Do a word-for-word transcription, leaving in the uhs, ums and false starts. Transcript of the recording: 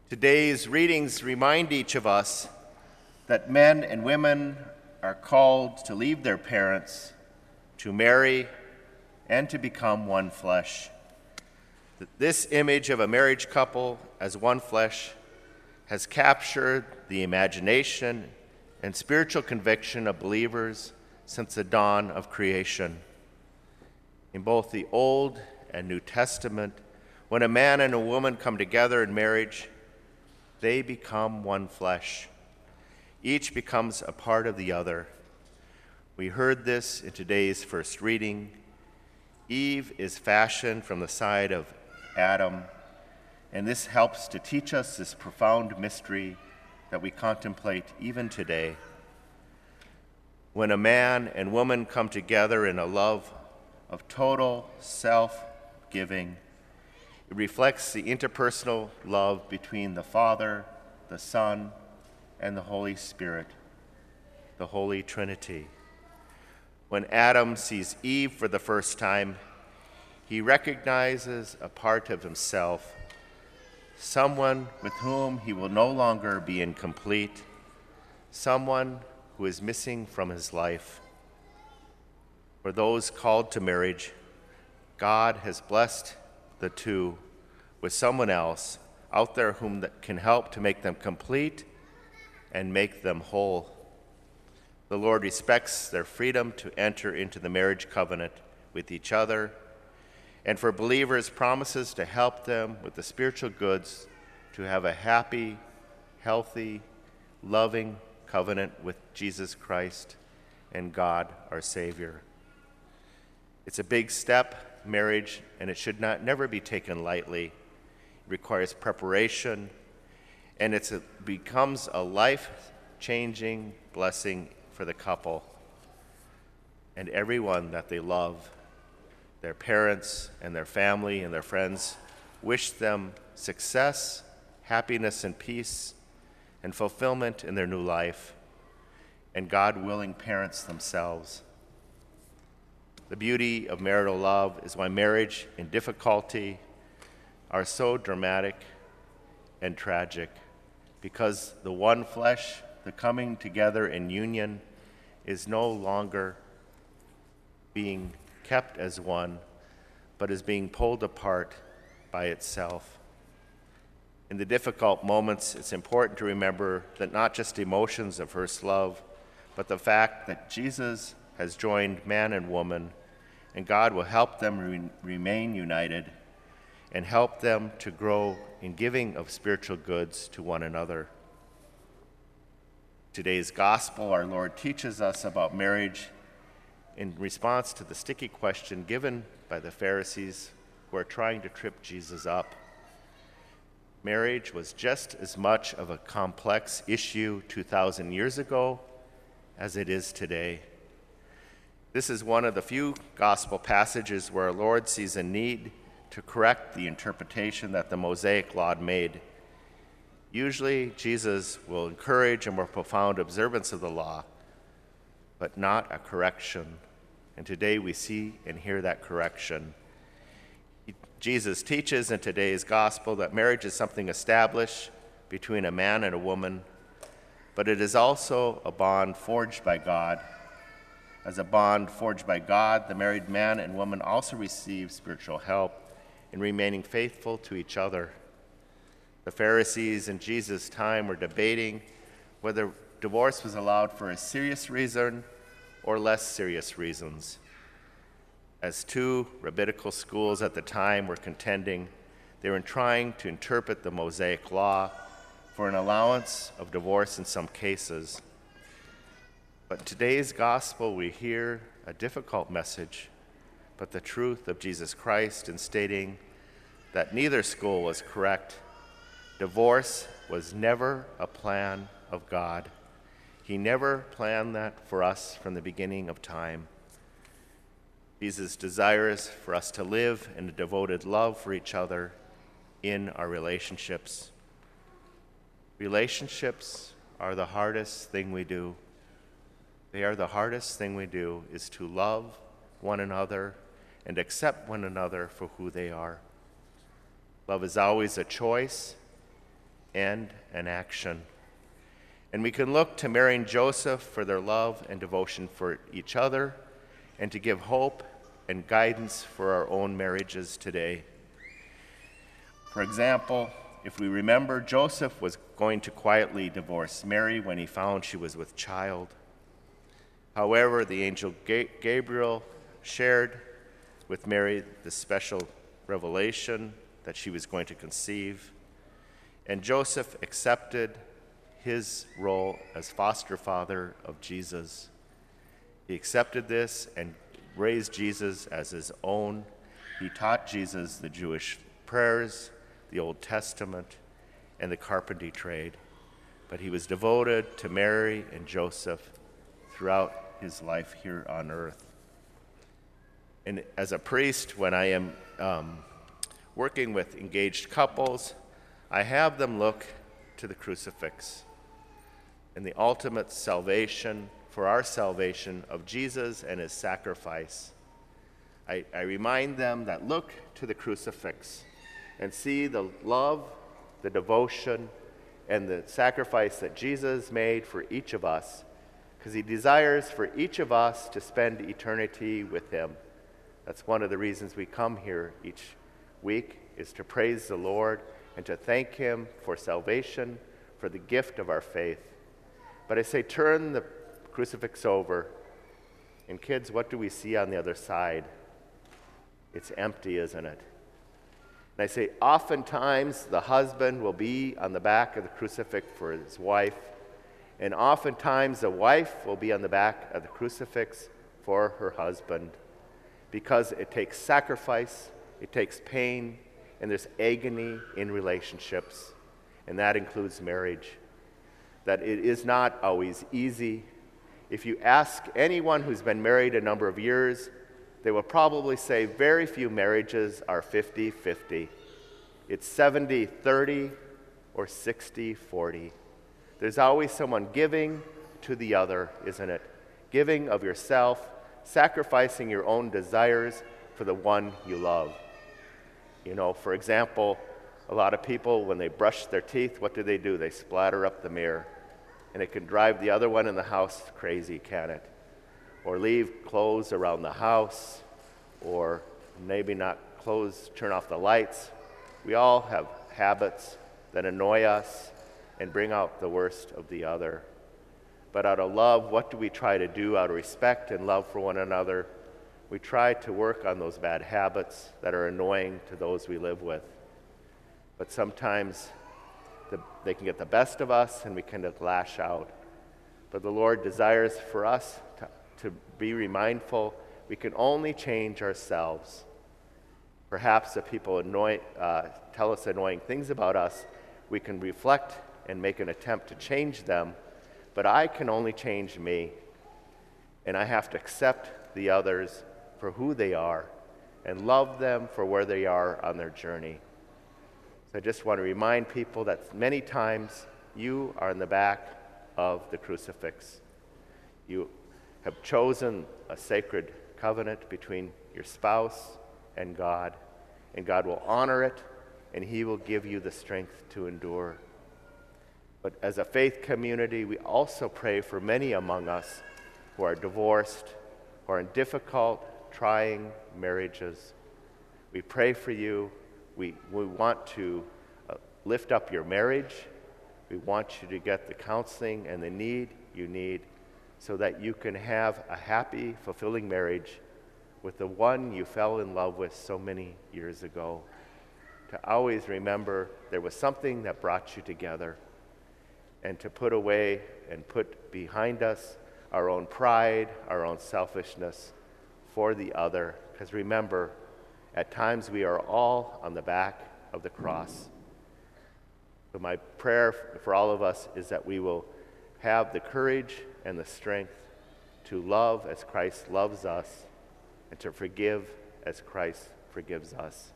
Today's readings remind each of us that men and women are called to leave their parents, to marry, and to become one flesh. This image of a marriage couple as one flesh has captured the imagination and spiritual conviction of believers since the dawn of creation. In both the Old and New Testament, when a man and a woman come together in marriage, they become one flesh. Each becomes a part of the other. We heard this in today's first reading. Eve is fashioned from the side of Adam, and this helps to teach us this profound mystery that we contemplate even today. When a man and woman come together in a love of total self-giving, it reflects the interpersonal love between the Father, the Son, and the Holy Spirit, the Holy Trinity. When Adam sees Eve for the first time, he recognizes a part of himself, someone with whom he will no longer be incomplete, someone who is missing from his life. For those called to marriage, God has blessed the two with someone else out there whom that can help to make them complete and make them whole. The Lord respects their freedom to enter into the marriage covenant with each other, and for believers promises to help them with the spiritual goods to have a happy, healthy, loving covenant with Jesus Christ and God our Savior. It's a big step, marriage, and it should not never be taken lightly. It requires preparation, and it's a, becomes a life-changing blessing for the couple and everyone that they love. Their parents and their family and their friends wish them success, happiness, and peace, and fulfillment in their new life, and God-willing parents themselves. The beauty of marital love is why marriage and difficulty are so dramatic and tragic, because the one flesh, the coming together in union, is no longer being kept as one, but is being pulled apart by itself. In the difficult moments, it's important to remember that not just emotions of first love, but the fact that Jesus has joined man and woman, and God will help them re- remain united and help them to grow in giving of spiritual goods to one another. Today's gospel, our Lord teaches us about marriage in response to the sticky question given by the Pharisees who are trying to trip Jesus up. Marriage was just as much of a complex issue two thousand years ago as it is today. This is one of the few gospel passages where our Lord sees a need to correct the interpretation that the Mosaic Law made. Usually, Jesus will encourage a more profound observance of the law, but not a correction. And today we see and hear that correction. Jesus teaches in today's gospel that marriage is something established between a man and a woman, but it is also a bond forged by God. As a bond forged by God, the married man and woman also receive spiritual help in remaining faithful to each other. The Pharisees in Jesus' time were debating whether divorce was allowed for a serious reason or less serious reasons. As two rabbinical schools at the time were contending, they were trying to interpret the Mosaic Law for an allowance of divorce in some cases. But in today's gospel, we hear a difficult message, but the truth of Jesus Christ in stating that neither school was correct. Divorce was never a plan of God. He never planned that for us from the beginning of time. Jesus desires for us to live in a devoted love for each other in our relationships. Relationships are the hardest thing we do. They are the hardest thing we do, is to love one another and accept one another for who they are. Love is always a choice, and an action. And we can look to Mary and Joseph for their love and devotion for each other, and to give hope and guidance for our own marriages today. For example, if we remember, Joseph was going to quietly divorce Mary when he found she was with child. However, the angel Gabriel shared with Mary the special revelation that she was going to conceive, and Joseph accepted his role as foster father of Jesus. He accepted this and raised Jesus as his own. He taught Jesus the Jewish prayers, the Old Testament, and the carpentry trade. But he was devoted to Mary and Joseph throughout his life here on earth. And as a priest, when I am um, working with engaged couples, I have them look to the crucifix and the ultimate salvation, for our salvation, of Jesus and his sacrifice. I, I remind them that look to the crucifix and see the love, the devotion, and the sacrifice that Jesus made for each of us, because he desires for each of us to spend eternity with him. That's one of the reasons we come here each week, is to praise the Lord and to thank him for salvation, for the gift of our faith. But I say, turn the crucifix over, and kids, what do we see on the other side? It's empty, isn't it? And I say, oftentimes the husband will be on the back of the crucifix for his wife, and oftentimes the wife will be on the back of the crucifix for her husband, because it takes sacrifice, it takes pain, and there's agony in relationships, and that includes marriage. That it is not always easy. If you ask anyone who's been married a number of years, they will probably say very few marriages are fifty fifty. It's seventy thirty or sixty forty. There's always someone giving to the other, isn't it? Giving of yourself, sacrificing your own desires for the one you love. You know, for example, a lot of people, when they brush their teeth, what do they do? They splatter up the mirror. And it can drive the other one in the house crazy, can it? Or leave clothes around the house, or maybe not close, turn off the lights. We all have habits that annoy us and bring out the worst of the other. But out of love, what do we try to do? Out of respect and love for one another, we try to work on those bad habits that are annoying to those we live with. But sometimes the, they can get the best of us, and we kind of lash out. But the Lord desires for us to, to be mindful we can only change ourselves. Perhaps if people annoy, uh, tell us annoying things about us, we can reflect and make an attempt to change them. But I can only change me, and I have to accept the others for who they are and love them for where they are on their journey. So I just want to remind people that many times you are in the back of the crucifix. You have chosen a sacred covenant between your spouse and God, and God will honor it, and he will give you the strength to endure. But as a faith community, we also pray for many among us who are divorced, who are in difficult, trying marriages. We pray for you. We, we want to uh, lift up your marriage. We want you to get the counseling and the need you need so that you can have a happy, fulfilling marriage with the one you fell in love with so many years ago. To always remember there was something that brought you together, and to put away and put behind us our own pride, our own selfishness for the other. Because remember, at times we are all on the back of the cross. So my prayer for all of us is that we will have the courage and the strength to love as Christ loves us, and to forgive as Christ forgives us.